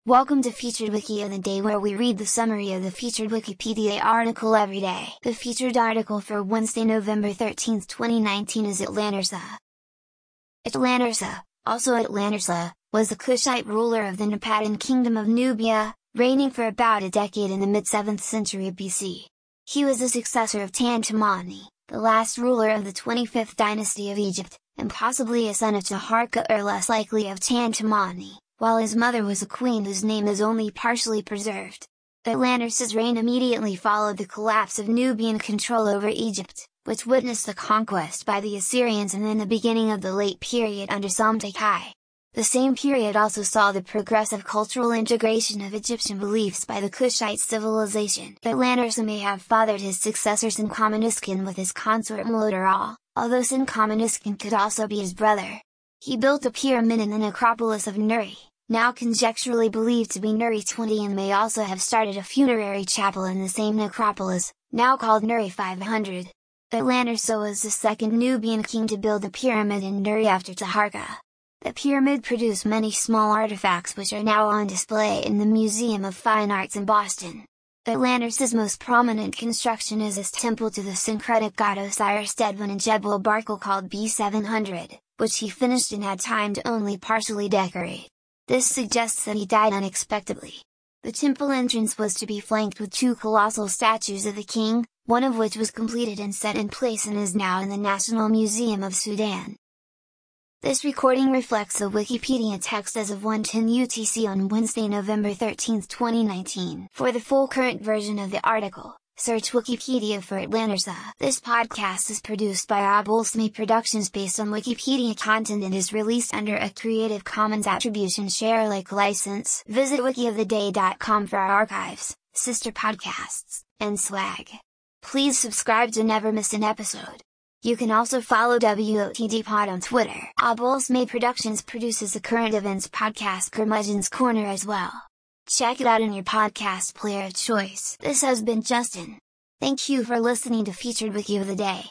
Welcome to Featured Wiki of the Day, where we read the summary of the featured Wikipedia article every day. The featured article for Wednesday, November 13, 2019 is Atlanarsa. Atlanarsa, also Atlanarsa, was the Kushite ruler of the Napatan Kingdom of Nubia, reigning for about a decade in the mid-7th century BC. He was the successor of Tantamani, the last ruler of the 25th dynasty of Egypt, and possibly a son of Taharqa, or less likely of Tantamani, while his mother was a queen whose name is only partially preserved. Atlanarsa's reign immediately followed the collapse of Nubian control over Egypt, which witnessed the conquest by the Assyrians and then the beginning of the late period under Somtekai. The same period also saw the progressive cultural integration of Egyptian beliefs by the Kushite civilization. Atlanarsa may have fathered his successor Sinkomaniskan with his consort Mlodaral, although Sinkomaniskan could also be his brother. He built a pyramid in the necropolis of Nuri, now conjecturally believed to be Nuri 20, and may also have started a funerary chapel in the same necropolis, now called Nuri 500. Atlanarsa was the second Nubian king to build a pyramid in Nuri after Taharqa. The pyramid produced many small artifacts which are now on display in the Museum of Fine Arts in Boston. Atlanarsa's most prominent construction is his temple to the syncretic god Osiris Dedwan in Jebel Barkal called B700, which he finished and had time to only partially decorate. This suggests that he died unexpectedly. The temple entrance was to be flanked with two colossal statues of the king, one of which was completed and set in place and is now in the National Museum of Sudan. This recording reflects the Wikipedia text as of 1:10 UTC on Wednesday, November 13, 2019. For the full current version of the article, search Wikipedia for Atlanarsa. This podcast is produced by Abolsme Productions based on Wikipedia content and is released under a Creative Commons Attribution Share Alike license. Visit wikioftheday.com for our archives, sister podcasts, and swag. Please subscribe to never miss an episode. You can also follow WOTD Pod on Twitter. Abolsme Productions produces the current events podcast Curmudgeon's Corner as well. Check it out in your podcast player of choice. This has been Justin. Thank you for listening to Featured Wiki of the Day.